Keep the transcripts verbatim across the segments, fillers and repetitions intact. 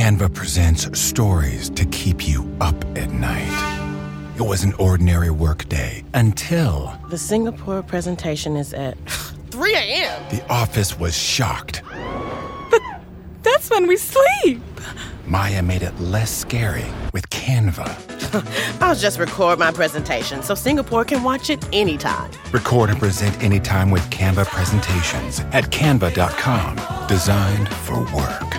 Canva presents stories to keep you up at night. It was an ordinary workday until... The Singapore presentation is at three a.m. The office was shocked. But that's when we sleep. Maya made it less scary with Canva. I'll just record my presentation so Singapore can watch it anytime. Record and present anytime with Canva presentations at canva dot com. Designed for work.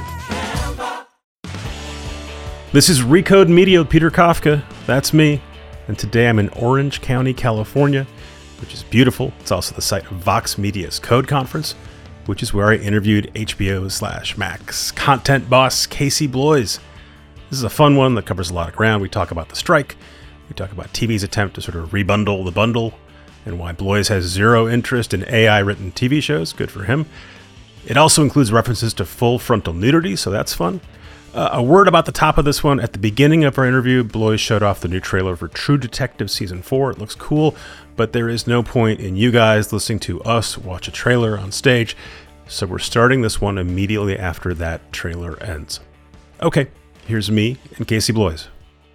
This is Recode Media with Peter Kafka. That's me. And today I'm in Orange County, California, which is beautiful. It's also the site of Vox Media's Code Conference, which is where I interviewed H B O slash Max content boss Casey Bloys. This is a fun one that covers a lot of ground. We talk about the strike. We talk about T V's attempt to sort of rebundle the bundle and why Bloys has zero interest in A I-written T V shows. Good for him. It also includes references to full frontal nudity, so that's fun. Uh, a word about the top of this one. At the beginning of our interview, Bloys showed off the new trailer for True Detective Season four. It looks cool, but there is no point in you guys listening to us watch a trailer on stage, so we're starting this one immediately after that trailer ends. Okay, here's me and Casey Bloys.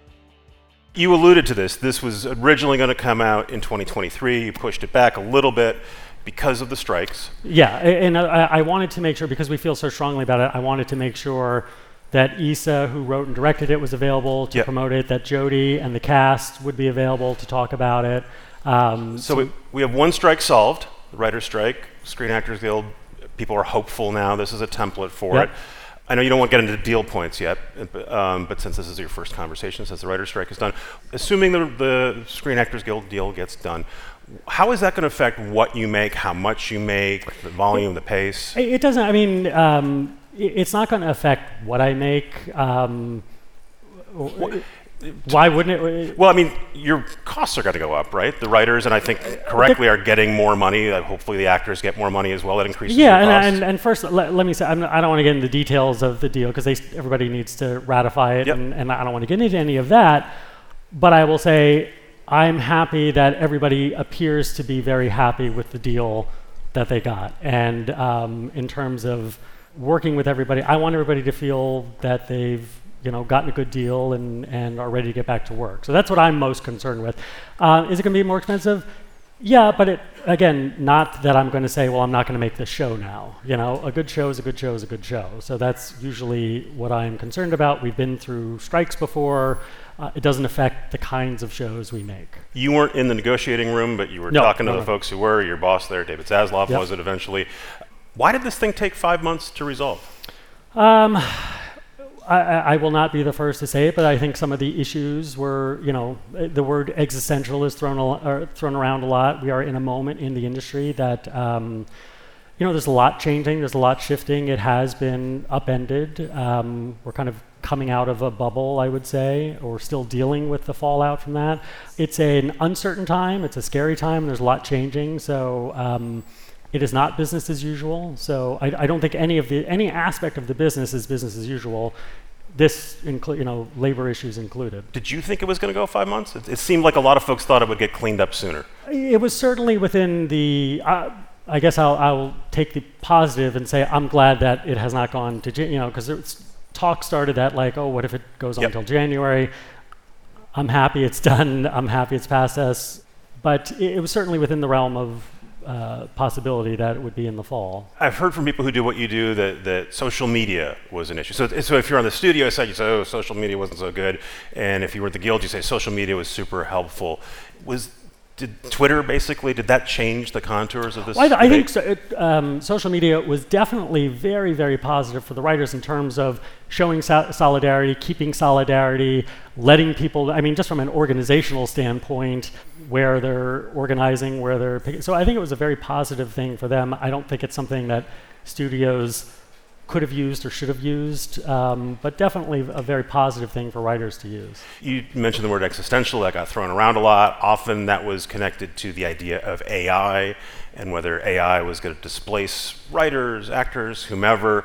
You alluded to this. This was originally going to come out in twenty twenty-three. You pushed it back a little bit because of the strikes. Yeah, and I, I wanted to make sure, because we feel so strongly about it, I wanted to make sure that Issa, who wrote and directed it, was available to yep. promote it, that Jody and the cast would be available to talk about it. Um, so we, we have one strike solved, the writer's strike, Screen Actors Guild. People are hopeful now. This is a template for yep. it. I know you don't want to get into deal points yet, um, but since this is your first conversation, since the writer's strike is done, assuming the, the Screen Actors Guild deal gets done, how is that going to affect what you make, how much you make, the volume, the pace? It, it doesn't, I mean, um, it's not going to affect what I make. Um, what, why wouldn't it? Well, I mean, your costs are going to go up, right? The writers, and I think correctly, are getting more money. Uh, hopefully the actors get more money as well. That increases yeah, your costs. and, and, and first, let, let me say, I'm not, I don't want to get into the details of the deal, because everybody needs to ratify it, yep. and, and I don't want to get into any of that. But I will say, I'm happy that everybody appears to be very happy with the deal that they got. And um, in terms of working with everybody, I want everybody to feel that they've, you know, gotten a good deal and, and are ready to get back to work. So that's what I'm most concerned with. Uh, is it going to be more expensive? Yeah, but it, again, not that I'm going to say, well, I'm not going to make this show now. You know, a good show is a good show is a good show. So that's usually what I'm concerned about. We've been through strikes before. Uh, it doesn't affect the kinds of shows we make. You weren't in the negotiating room, but you were no, talking no, to no. the folks who were. Your boss there, David Zaslav, yep. was it eventually. Why did this thing take five months to resolve? Um, I, I will not be the first to say it, but I think some of the issues were, you know, the word existential is thrown a, thrown around a lot. We are in a moment in the industry that, um, you know, there's a lot changing, there's a lot shifting. It has been upended. Um, we're kind of coming out of a bubble, I would say, or still dealing with the fallout from that. It's an uncertain time, it's a scary time, and there's a lot changing. So. Um, It is not business as usual, so I, I don't think any of the any aspect of the business is business as usual. This, inclu- you know, labor issues included. Did you think it was going to go five months? It, it seemed like a lot of folks thought it would get cleaned up sooner. It was certainly within the. Uh, I guess I'll, I'll take the positive and say I'm glad that it has not gone to, you know, because talk started that like, oh, what if it goes on yep. until January? I'm happy it's done. I'm happy it's past us, but it, it was certainly within the realm of. Uh, possibility that it would be in the fall. I've heard from people who do what you do that, that social media was an issue. So, so if you're on the studio side, you say, oh, social media wasn't so good. And if you were at the Guild, you say social media was super helpful. Was Did Twitter basically, did that change the contours of this well, I, I think debate? so, it, um, social media was definitely very, very positive for the writers in terms of showing so- solidarity, keeping solidarity, letting people, I mean, just from an organizational standpoint, where they're organizing, where they're picking. So I think it was a very positive thing for them. I don't think it's something that studios could have used or should have used, um, but definitely a very positive thing for writers to use. You mentioned the word existential, that got thrown around a lot. Often that was connected to the idea of A I and whether A I was going to displace writers, actors, whomever.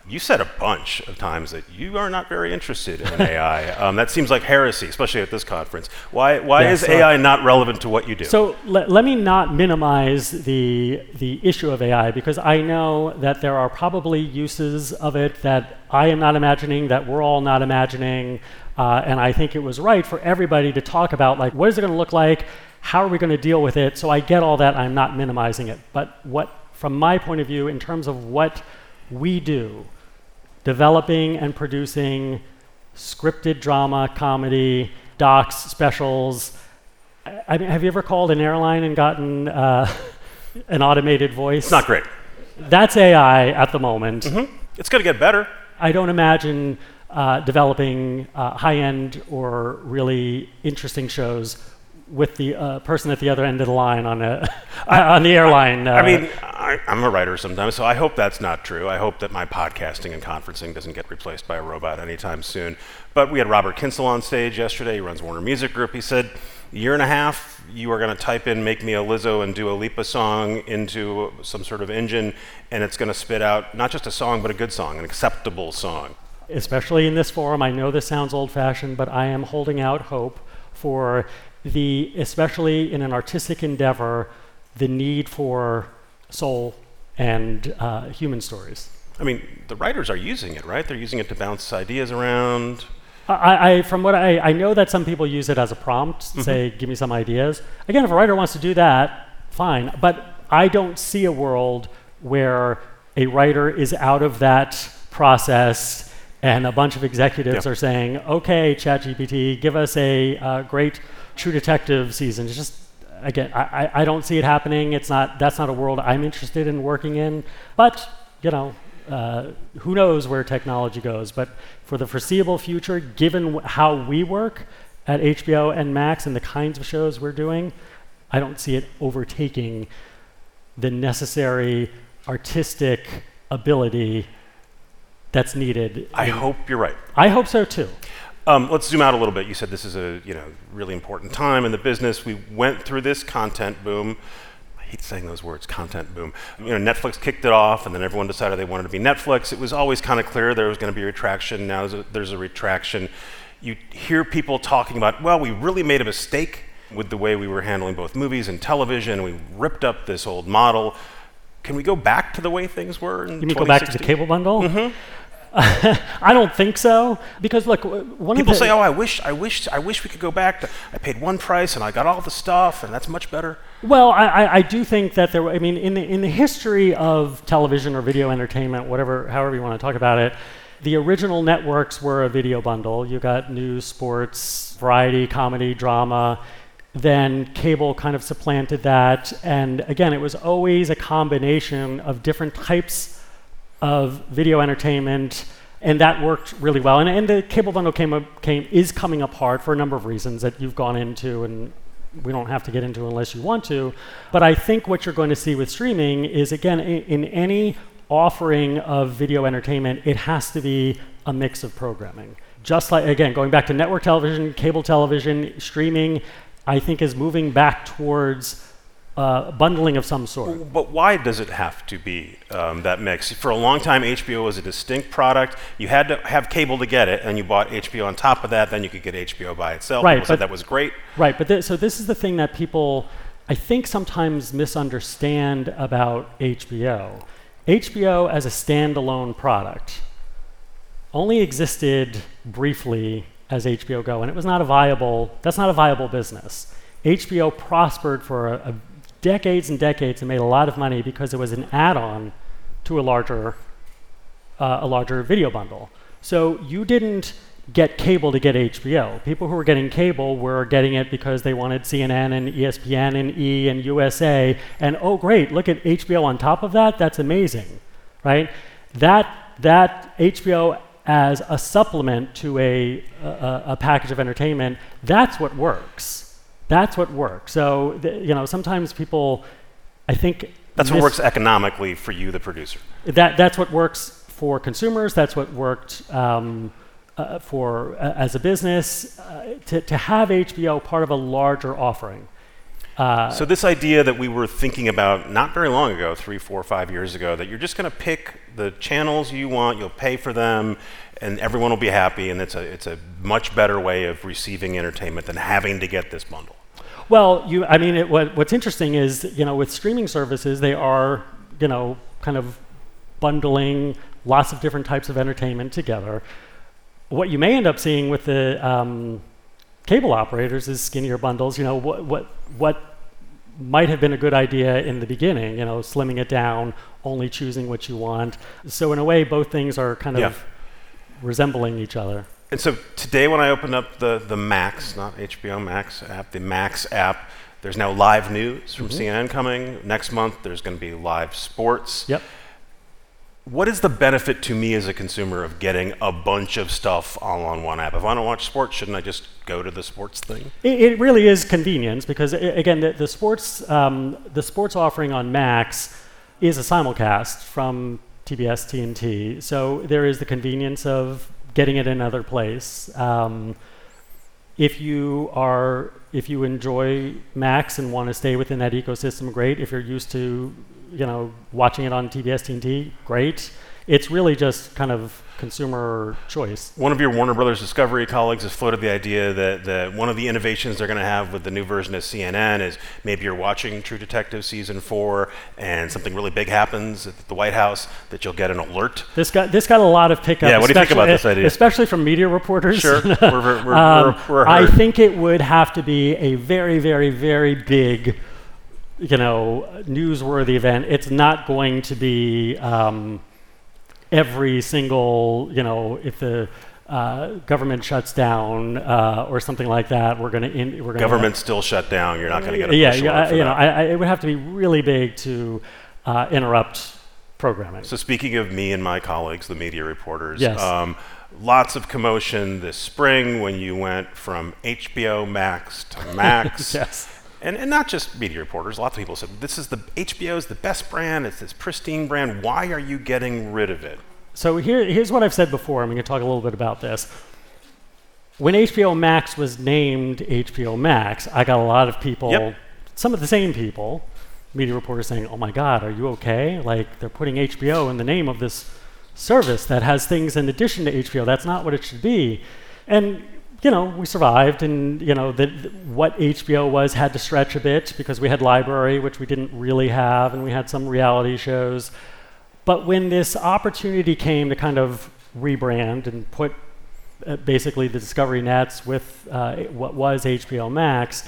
You said a bunch of times that you are not very interested in A I. Um, that seems like heresy, especially at this conference. Why, why Yeah, is so- A I not relevant to what you do? So le- let me not minimize the the issue of A I, because I know that there are probably uses of it that I am not imagining, that we're all not imagining, uh, and I think it was right for everybody to talk about, like, what is it going to look like? How are we going to deal with it? So I get all that. I'm not minimizing it. But what, from my point of view, in terms of what we do, developing and producing scripted drama, comedy, docs, specials. I, I mean, have you ever called an airline and gotten uh, an automated voice? It's not great. That's A I at the moment. Mm-hmm. It's going to get better. I don't imagine uh, developing uh, high-end or really interesting shows with the uh, person at the other end of the line on a on the airline. Uh, I mean, I, I'm a writer sometimes, so I hope that's not true. I hope that my podcasting and conferencing doesn't get replaced by a robot anytime soon. But we had Robert Kinsel on stage yesterday. He runs Warner Music Group. He said, year and a half, you are going to type in "Make Me a Lizzo" and Dua Lipa song into some sort of engine, and it's going to spit out not just a song, but a good song, an acceptable song. Especially in this forum, I know this sounds old-fashioned, but I am holding out hope for the, especially in an artistic endeavor, the need for soul and uh, human stories. I mean, the writers are using it, right? They're using it to bounce ideas around. I, I, from what I, I know that some people use it as a prompt, mm-hmm. say, give me some ideas. Again, if a writer wants to do that, fine. But I don't see a world where a writer is out of that process and a bunch of executives yeah. are saying, okay, ChatGPT, give us a uh, great True Detective season. It's just, again, I, I don't see it happening. It's not, that's not a world I'm interested in working in. But, you know, uh, who knows where technology goes. But for the foreseeable future, given w- how we work at H B O and Max and the kinds of shows we're doing, I don't see it overtaking the necessary artistic ability that's needed. I hope you're right. I hope so too. Um, let's zoom out a little bit. You said this is a you know really important time in the business. We went through this content boom. I hate saying those words, content boom. You know, Netflix kicked it off, and then everyone decided they wanted to be Netflix. It was always kind of clear there was going to be a retraction. Now there's a, there's a retraction. You hear people talking about, well, we really made a mistake with the way we were handling both movies and television. We ripped up this old model. Can we go back to the way things were in You mean go back to the cable bundle? Mm-hmm. I don't think so, because look, one People of the say, "Oh, I wish, I wish, I wish we could go back to. I paid one price and I got all the stuff, and that's much better." Well, I, I, I do think that there. I mean, in the in the history of television or video entertainment, whatever, however you want to talk about it, the original networks were a video bundle. You got news, sports, variety, comedy, drama. Then cable kind of supplanted that, and again, it was always a combination of different types of video entertainment, and that worked really well. And, and the cable bundle came, up, came is coming apart for a number of reasons that you've gone into, and we don't have to get into unless you want to. But I think what you're going to see with streaming is, again, in, in any offering of video entertainment, it has to be a mix of programming. Just like, again, going back to network television, cable television, streaming, I think is moving back towards Uh, bundling of some sort. But why does it have to be um, that mix? For a long time, H B O was a distinct product. You had to have cable to get it, and you bought H B O on top of that. Then you could get H B O by itself. Right, People said but- that was great. Right, but th- so this is the thing that people, I think, sometimes misunderstand about H B O. H B O as a standalone product only existed briefly as H B O Go, and it was not a viable, that's not a viable business. H B O prospered for a, a decades and decades and made a lot of money because it was an add-on to a larger, uh, a larger video bundle. So you didn't get cable to get H B O. People who were getting cable were getting it because they wanted C N N and E S P N and E and U S A, and oh great, look at H B O on top of that, that's amazing, right? That, that H B O as a supplement to a, a, a package of entertainment, that's what works. That's what works. So, th- you know, sometimes people, I think... That's what mis- works economically for you, the producer. That, that's what works for consumers. That's what worked um, uh, for uh, as a business. Uh, to, to have H B O part of a larger offering. Uh, so this idea that we were thinking about not very long ago, three, four, five years ago, that you're just going to pick the channels you want, you'll pay for them, and everyone will be happy, and it's a it's a much better way of receiving entertainment than having to get this bundle. Well, you, I mean, it, what, what's interesting is, you know, with streaming services, they are, you know, kind of bundling lots of different types of entertainment together. What you may end up seeing with the um, cable operators is skinnier bundles. You know, what what what might have been a good idea in the beginning, you know, slimming it down, only choosing what you want. So in a way, both things are kind Yeah. of resembling each other. And so today when I opened up the, the Max, not H B O Max app, the Max app, there's now live news from Mm-hmm. C N N coming. Next month there's going to be live sports. Yep. What is the benefit to me as a consumer of getting a bunch of stuff all on one app? If I don't watch sports, shouldn't I just go to the sports thing? It, it really is convenience because, i again, the, the sports um, the sports offering on Max is a simulcast from T B S T N T. So there is the convenience of getting it in another place. Um, if you are if you enjoy Max and want to stay within that ecosystem, great. If you're used to, you know, watching it on T B S T N T, great. It's really just kind of consumer choice. One of your Warner Brothers Discovery colleagues has floated the idea that, that one of the innovations they're going to have with the new version of C N N is maybe you're watching True Detective season four and something really big happens at the White House that you'll get an alert. This got this got a lot of pickup. Yeah, what do you think about this idea? Especially from media reporters. Sure, we're, we're, we're, um, we're, we're I heard. think it would have to be a very, very, very big, you know, newsworthy event. It's not going to be um, every single, you know, if the uh, government shuts down uh, or something like that, we're going to in, we're going Government's still shut down. You're not going to get a yeah, push yeah, alert for you know, that. I, I, it would have to be really big to uh, interrupt programming. So speaking of me and my colleagues, the media reporters, Yes. um, lots of commotion this spring when you went from H B O Max to Max. Yes. And, and not just media reporters. Lots of people said, this is the H B O is the best brand. It's this pristine brand. Why are you getting rid of it? So here, here's what I've said before. I'm going to talk a little bit about this. When H B O Max was named H B O Max, I got a lot of people, Yep. some of the same people, media reporters saying, oh my God, are you okay? Like, they're putting H B O in the name of this service that has things in addition to H B O. That's not what it should be. And, you know, we survived, and, you know, the, the, what H B O was had to stretch a bit because we had library, which we didn't really have, and we had some reality shows. But when this opportunity came to kind of rebrand and put uh, basically the Discovery Nets with uh, what was H B O Max,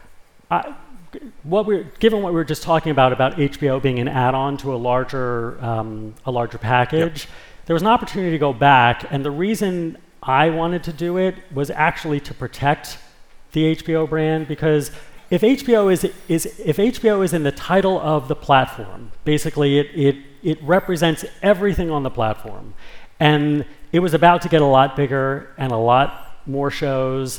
I, what we're given what we were just talking about about H B O being an add-on to a larger um, a larger package, yep. There was an opportunity to go back, and the reason I wanted to do it was actually to protect the H B O brand, because if H B O is is if H B O is in the title of the platform, basically it it it represents everything on the platform, and it was about to get a lot bigger and a lot more shows.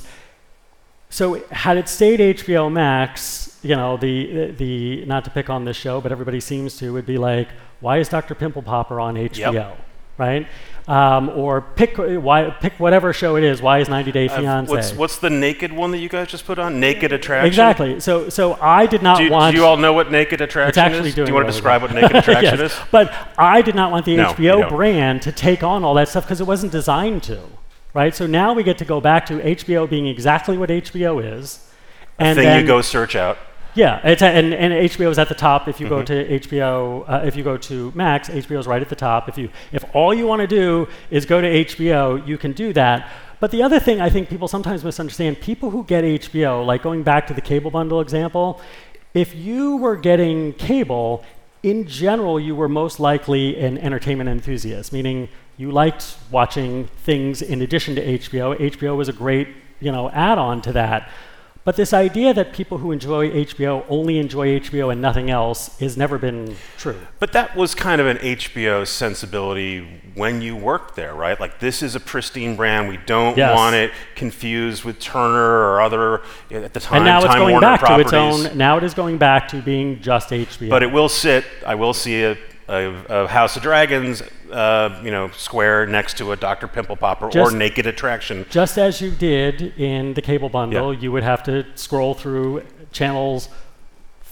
So had it stayed H B O Max, you know, the the not to pick on this show, but everybody seems to, would be like, why is Doctor Pimple Popper on H B O, yep. right? Um, or pick why pick whatever show it is. Why is ninety Day Fiancé? Uh, what's what's the naked one that you guys just put on? Naked Attraction. Exactly. So so I did not do you, want. Do you all know what Naked Attraction actually is? doing Do you want it to over describe there. what Naked Attraction Yes. is? But I did not want the No, H B you O don't. brand to take on all that stuff because it wasn't designed to, right? So now we get to go back to H B O being exactly what H B O is, and Thing then, you go search out. Yeah, it's a, and, and H B O is at the top. If you Mm-hmm. go to H B O, uh, if you go to Max, H B O is right at the top. If you, if all you want to do is go to H B O, you can do that. But the other thing I think people sometimes misunderstand, people who get H B O, like going back to the cable bundle example, if you were getting cable, in general, you were most likely an entertainment enthusiast, meaning you liked watching things in addition to H B O. H B O was a great, you know, add-on to that. But this idea that people who enjoy H B O only enjoy H B O and nothing else has never been true. But that was kind of an H B O sensibility when you worked there, right? Like, this is a pristine brand. We don't Yes. want it confused with Turner or other, at the time, And now it's Time going Warner back properties. to its own. Now it is going back to being just H B O. But it will sit, I will see a, a, a House of Dragons, uh, you know, square next to a Doctor Pimple Popper Just- or Naked Attraction. Just as you did in the cable bundle, Yeah. you would have to scroll through channels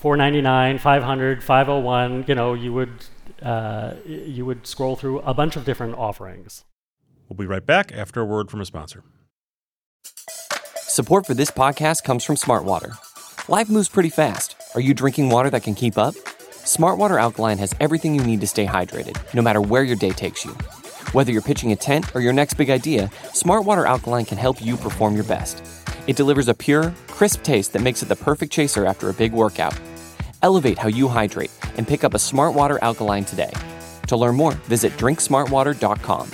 four ninety-nine, five hundred, five oh one, you know, you would uh, you would scroll through a bunch of different offerings. We'll be right back after a word from a sponsor. Support for this podcast comes from Smartwater. Life moves pretty fast. Are you drinking water that can keep up? Smartwater Alkaline has everything you need to stay hydrated, no matter where your day takes you. Whether you're pitching a tent or your next big idea, Smartwater Alkaline can help you perform your best. It delivers a pure, crisp taste that makes it the perfect chaser after a big workout. Elevate how you hydrate and pick up a Smartwater Alkaline today. To learn more, visit drink smartwater dot com.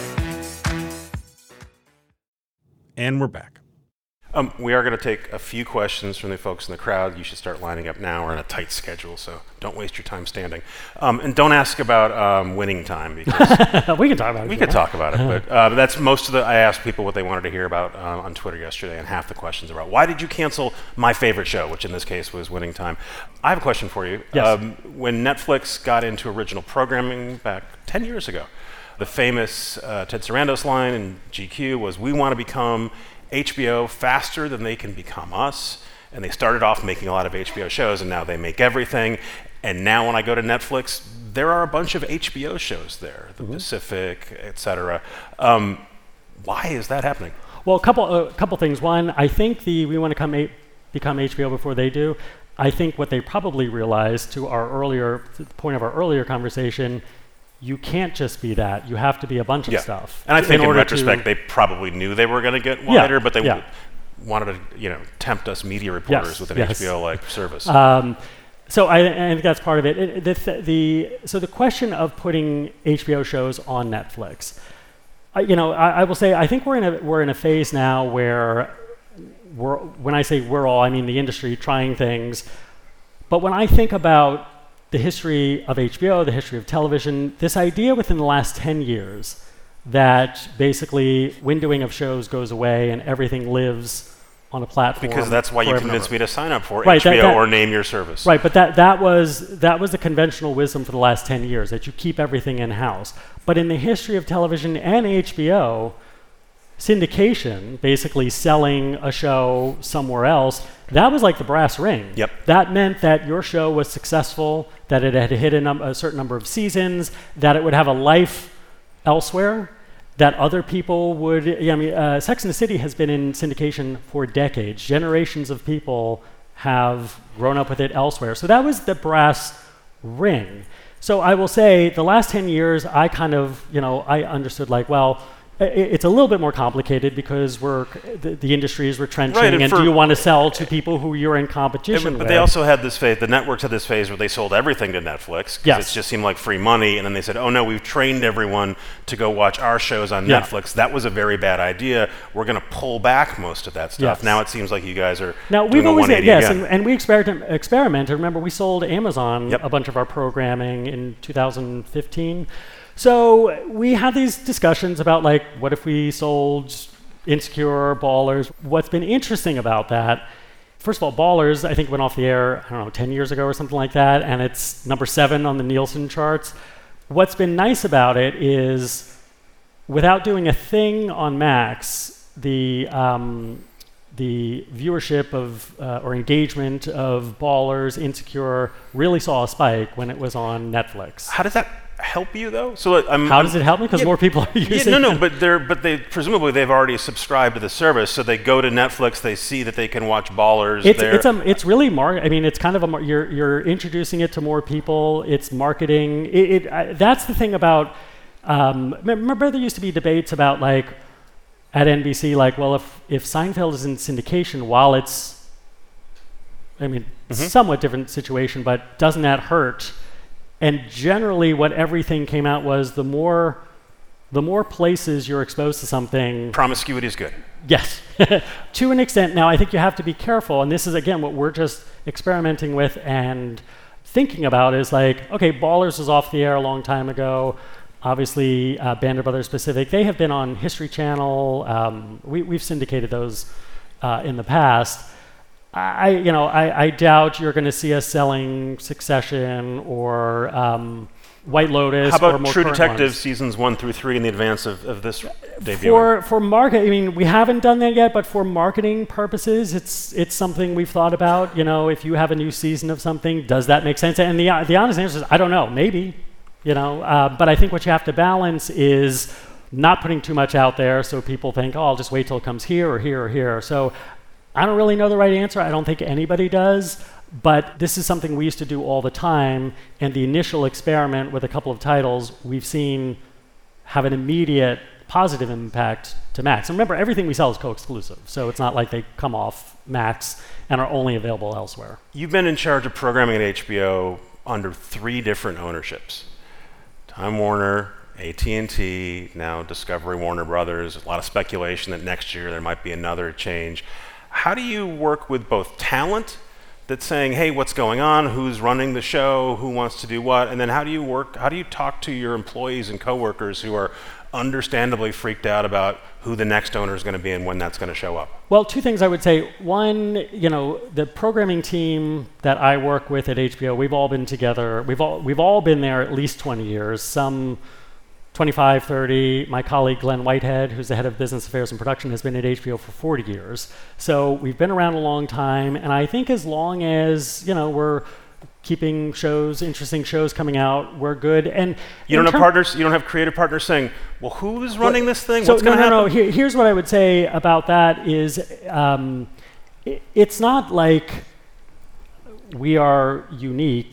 And we're back. Um, we are going to take a few questions from the folks in the crowd. You should start lining up now. We're on a tight schedule, so don't waste your time standing. Um, and don't ask about um, winning time, because we can talk about it. We could talk about it, but uh, that's most of the. I asked people what they wanted to hear about uh, on Twitter yesterday, and half the questions are about why did you cancel my favorite show, which in this case was Winning Time. I have a question for you. Yes. Um, when Netflix got into original programming back ten years ago, the famous uh, Ted Sarandos line in G Q was, "We want to become H B O faster than they can become us." And they started off making a lot of H B O shows, and now they make everything. And now when I go to Netflix, there are a bunch of H B O shows there, The mm-hmm. Pacific, et cetera. Um, why is that happening? Well, a couple a uh, couple things. One, I think the we want to come a- become H B O before they do. I think what they probably realized, to our earlier to the point of our earlier conversation, you can't just be that. You have to be a bunch of yeah. stuff. And I think in, in retrospect, to they probably knew they were going to get wider, yeah, but they yeah. w- wanted to, you know, tempt us media reporters yes, with an yes. H B O-like service. Um, so I, I think that's part of it. it the, th- the so the question of putting H B O shows on Netflix, I, you know, I, I will say I think we're in a we're in a phase now where we're, when I say we're all, I mean the industry trying things. But when I think about the history of H B O, the history of television, this idea within the last ten years that basically windowing of shows goes away and everything lives on a platform. Because that's why you forever convinced me to sign up for right, H B O that, that, or name your service. Right, but that, that was that was the conventional wisdom for the last ten years, that you keep everything in-house. But in the history of television and H B O, syndication, basically selling a show somewhere else, that was like the brass ring. Yep. That meant that your show was successful, that it had hit a, num- a certain number of seasons, that it would have a life elsewhere, that other people would. Yeah, I mean, uh, Sex and the City has been in syndication for decades. Generations of people have grown up with it elsewhere. So that was the brass ring. So I will say, the last ten years, I kind of, you know, I understood like, well, it's a little bit more complicated because we're the, the industry is retrenching, right, and, and do you want to sell to people who you're in competition and, with? But they also had this phase, the networks had this phase where they sold everything to Netflix because yes. it just seemed like free money, and then they said, oh no, we've trained everyone to go watch our shows on yeah. Netflix. That was a very bad idea. We're going to pull back most of that stuff. Yes. Now it seems like you guys are now doing we've a always one eighty yes, again. and, and we experiment, experimented. Remember, we sold Amazon yep. a bunch of our programming in two thousand fifteen. So we had these discussions about, like, what if we sold Insecure, Ballers? What's been interesting about that, first of all, Ballers, I think went off the air, I don't know, ten years ago or something like that, and it's number seven on the Nielsen charts. What's been nice about it is, without doing a thing on Max, the um, the viewership of uh, or engagement of Ballers, Insecure, really saw a spike when it was on Netflix. How does that help you though? So I'm, how I'm, does it help me? Because yeah, more people are using yeah, no, it. no, but they're but they presumably they've already subscribed to the service, so they go to Netflix, they see that they can watch Ballers. It's there. it's a it's really mar- I mean, it's kind of a mar- you're you're introducing it to more people. It's marketing. It, it uh, that's the thing about. Um, remember, there used to be debates about, like, at N B C, like, well, if if Seinfeld is in syndication while it's, I mean, mm-hmm. somewhat different situation, but doesn't that hurt? And generally, what everything came out was the more, the more places you're exposed to something. Promiscuity is good. Yes, to an extent. Now, I think you have to be careful, and this is again what we're just experimenting with and thinking about is like, okay, Ballers was off the air a long time ago. Obviously, uh, Band of Brothers Pacific, they have been on History Channel. Um, we, we've syndicated those uh, in the past. I, you know, I, I doubt you're going to see us selling Succession or, um, White Lotus. How or about more True current Detective ones. seasons one through three in the advance of, of this debut? For for market, I mean, we haven't done that yet, but for marketing purposes, it's it's something we've thought about. You know, if you have a new season of something, does that make sense? And the uh, the honest answer is, I don't know, maybe. You know, uh, but I think what you have to balance is not putting too much out there, so people think, oh, I'll just wait till it comes here or here or here. So I don't really know the right answer. I don't think anybody does. But this is something we used to do all the time, and the initial experiment with a couple of titles we've seen have an immediate positive impact to Max. And remember, everything we sell is co-exclusive, so it's not like they come off Max and are only available elsewhere. You've been in charge of programming at H B O under three different ownerships. Time Warner, A T and T, now Discovery Warner Brothers. A lot of speculation that next year there might be another change. How do you work with both talent that's saying, hey, what's going on? Who's running the show? Who wants to do what? And then how do you work, how do you talk to your employees and coworkers who are understandably freaked out about who the next owner is going to be and when that's going to show up? Well, two things I would say. One, you know, the programming team that I work with at H B O, we've all been together. We've all, we've all been there at least twenty years, some twenty-five, thirty. My colleague Glenn Whitehead, who's the head of business affairs and production, has been at H B O for forty years. So we've been around a long time, and I think as long as, you know, we're keeping shows, interesting shows coming out, we're good. And you don't have partners, you don't have creative partners saying, well, who's running this thing? So What's no, going to no, happen? no. Here, here's what I would say about that is um, it, it's not like we are unique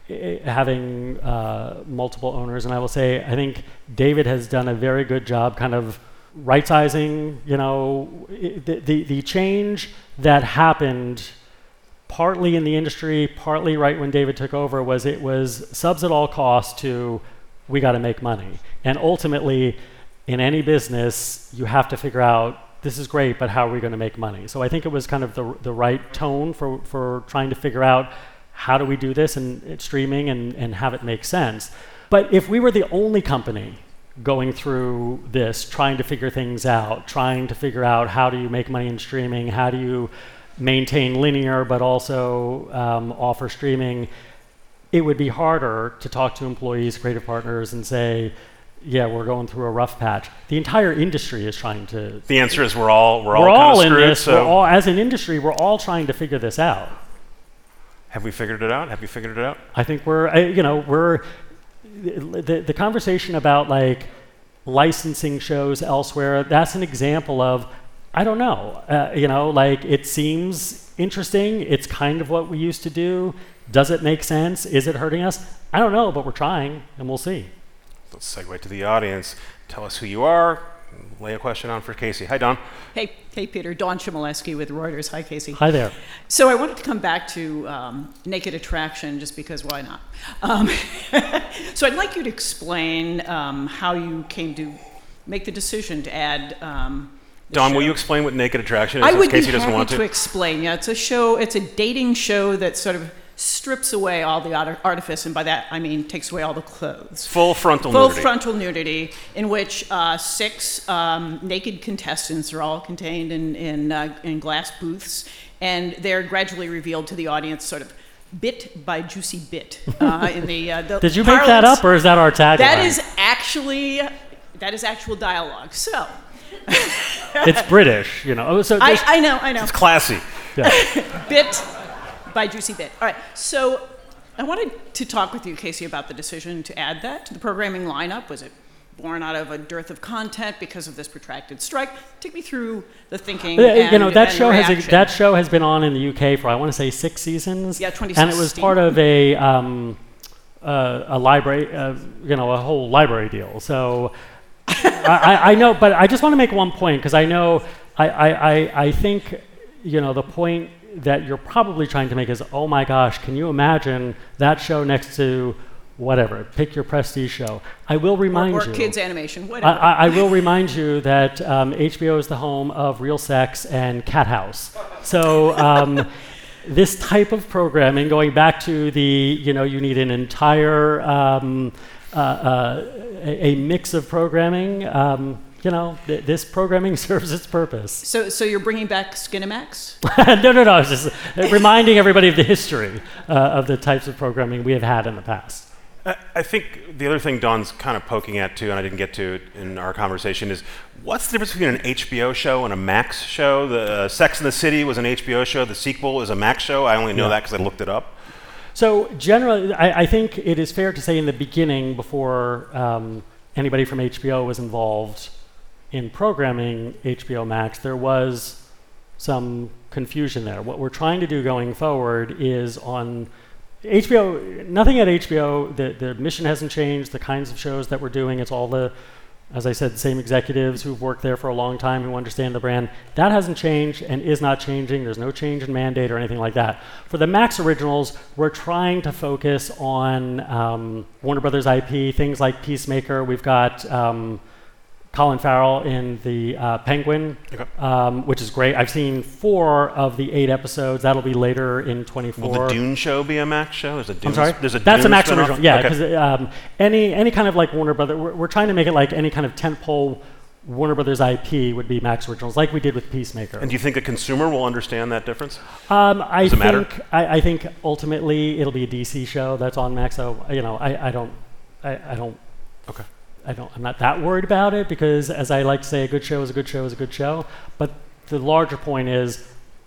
having uh, multiple owners, and I will say I think David has done a very good job kind of right-sizing, you know, the, the, the change that happened partly in the industry, partly right when David took over, was it was subs at all costs to we got to make money. And ultimately, in any business, you have to figure out, this is great, but how are we going to make money? So I think it was kind of the, the right tone for, for trying to figure out how do we do this and it's streaming and, and have it make sense. But if we were the only company going through this, trying to figure things out, trying to figure out how do you make money in streaming, how do you maintain linear but also um, offer streaming, it would be harder to talk to employees, creative partners, and say, yeah, we're going through a rough patch. The entire industry is trying to... The answer is we're all we're, we're all, all kind of in screwed, this. so We're all, as an industry, we're all trying to figure this out. have we figured it out? Have you figured it out? I think we're, I, you know, we're... The, the conversation about, like, licensing shows elsewhere, that's an example of, I don't know, uh, you know, like, it seems interesting. It's kind of what we used to do. Does it make sense? Is it hurting us? I don't know, but we're trying, and we'll see. Let's segue to the audience. Tell us who you are. Lay a question on for Casey. Hi, Dawn. Hey, hey, Peter. Dawn Chmielewski with Reuters. Hi, Casey. Hi there. So I wanted to come back to um, Naked Attraction, just because why not? Um, so I'd like you to explain um, how you came to make the decision to add. Um, the Dawn, show. will you explain what Naked Attraction is? I since would Casey be doesn't happy want to. to explain. Yeah, it's a show. It's a dating show that sort of strips away all the art- artifice, and by that I mean takes away all the clothes. Full frontal Full nudity. frontal nudity, in which uh, six um, naked contestants are all contained in in, uh, in glass booths, and they're gradually revealed to the audience, sort of bit by juicy bit. Uh, in the, uh, the Did you make that parlance. up, or is that our tagline? That is actually that is actual dialogue. So It's British, you know. Oh, so I, there's- I know, I know. It's classy. yeah. Bit by juicy bit. All right, so I wanted to talk with you, Casey, about the decision to add that to the programming lineup. Was it born out of a dearth of content because of this protracted strike? Take me through the thinking. Uh, and, you know, that and show has reaction. that show has been on in the U K for I want to say six seasons. Yeah, twenty And it was sixteen. part of a um, uh, a library, uh, you know, a whole library deal. So I, I, I know, but I just want to make one point because I know I, I, I, I think you know the point that you're probably trying to make is, oh my gosh, can you imagine that show next to whatever, pick your prestige show. I will remind or, or you. kids animation, I, whatever. I, I will remind you that um, H B O is the home of Real Sex and Cat House. So um, this type of programming, going back to the, you know, you need an entire, um, uh, uh, a, a mix of programming. Um, you know, th- this programming serves its purpose. so, so you're bringing back Skinamax? no, no, no. I was just reminding everybody of the history uh, of the types of programming we have had in the past. I, I think the other thing Dawn's kind of poking at too, and I didn't get to in our conversation, is what's the difference between an H B O show and a Max show? The uh, Sex and the City was an H B O show. The sequel is a Max show. I only know yeah. that because I looked it up. So generally, I, I think it is fair to say in the beginning, before um, anybody from H B O was involved in programming H B O Max, there was some confusion there. What we're trying to do going forward is on H B O, nothing at H B O, the, the mission hasn't changed, the kinds of shows that we're doing, it's all the, as I said, same executives who've worked there for a long time who understand the brand. That hasn't changed and is not changing. There's no change in mandate or anything like that. For the Max originals, we're trying to focus on um, Warner Brothers I P, things like Peacemaker. We've got um, Colin Farrell in the uh, Penguin, okay. um, which is great. I've seen four of the eight episodes. That'll be later in twenty-four. Will the Dune show be a Max show? There's a Dune. I'm sorry. There's a That's Dune a Max spin-off? original. Yeah, okay. because um, any any kind of like Warner Brothers, we're, we're trying to make it like any kind of tentpole Warner Brothers I P would be Max originals, like we did with Peacemaker. And do you think a consumer will understand that difference? Um, I Does it think matter? I, I think ultimately it'll be a D C show that's on Max. So you know, I, I don't, I, I don't. Okay. I don't, I'm not that worried about it because, as I like to say, a good show is a good show is a good show. But the larger point is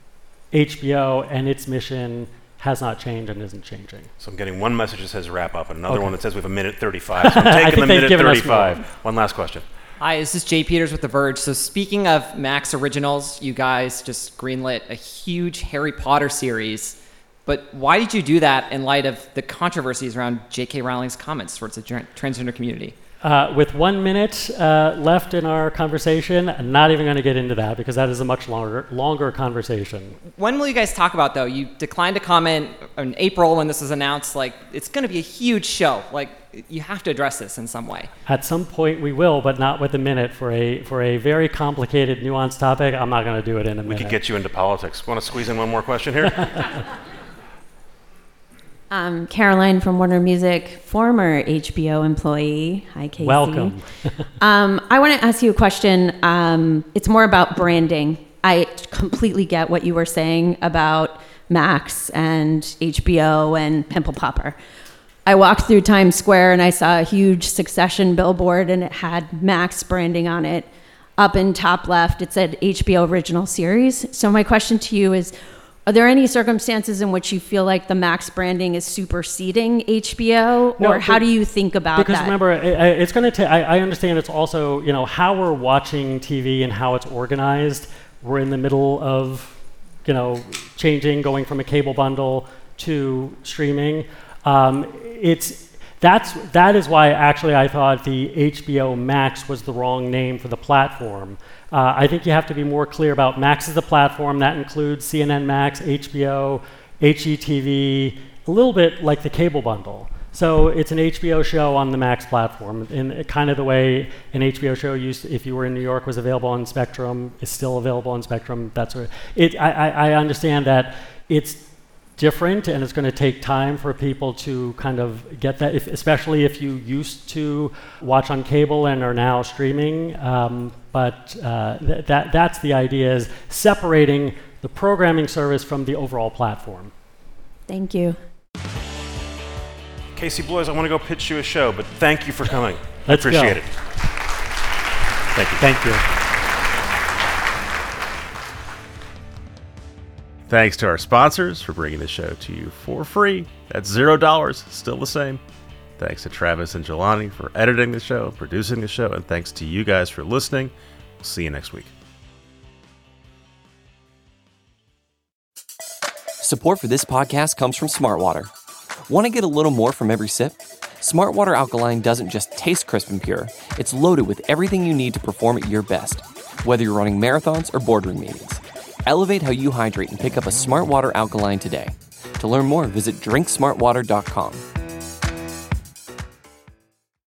H B O and its mission has not changed and isn't changing. So I'm getting one message that says wrap up and another okay. one that says we have a minute thirty-five. So I'm taking the minute thirty-five. One last question. Hi, this is Jay Peters with The Verge. So speaking of Max originals, you guys just greenlit a huge Harry Potter series. But why did you do that in light of the controversies around J K Rowling's comments towards the transgender community? Uh, with one minute uh, left in our conversation, I'm not even going to get into that because that is a much longer longer conversation. When will you guys talk about, though? You declined to comment in April when this was announced. Like, it's going to be a huge show. Like, you have to address this in some way. At some point we will, but not with a minute. For a for a very complicated, nuanced topic, I'm not going to do it in a we minute. We could get you into politics. Want to squeeze in one more question here? Um, Caroline from Warner Music, former H B O employee. Hi, Casey. Welcome. um, I want to ask you a question. Um, it's more about branding. I completely get what you were saying about Max and H B O and Pimple Popper. I walked through Times Square and I saw a huge Succession billboard and it had Max branding on it. Up in top left, it said H B O Original Series. So my question to you is, are there any circumstances in which you feel like the Max branding is superseding H B O, no, or how do you think about because that? Because remember, it, it's going to take, I understand it's also, you know, how we're watching T V and how it's organized. We're in the middle of, you know, changing, going from a cable bundle to streaming. Um, it's, that's, that is why actually I thought the H B O Max was the wrong name for the platform. Uh, I think you have to be more clear about Max as the platform. That includes C N N Max, H B O, H E T V, a little bit like the cable bundle. So it's an H B O show on the Max platform, in kind of the way an H B O show used to, if you were in New York, was available on Spectrum, is still available on Spectrum. That's what it. I, I, I understand that it's different and it's going to take time for people to kind of get that, if, especially if you used to watch on cable and are now streaming. Um, but uh, th- that that's the idea, is separating the programming service from the overall platform. Thank you. Casey Bloys, I want to go pitch you a show, but thank you for coming. Let's I appreciate go. it. Thank you. Thank you. Thanks to our sponsors for bringing the show to you for free. That's zero dollars, still the same. Thanks to Travis and Jelani for editing the show, producing the show, and thanks to you guys for listening. We'll see you next week. Support for this podcast comes from Smartwater. Want to get a little more from every sip? Smartwater Alkaline doesn't just taste crisp and pure. It's loaded with everything you need to perform at your best, whether you're running marathons or boardroom meetings. Elevate how you hydrate and pick up a Smartwater Alkaline today. To learn more, visit drink smart water dot com.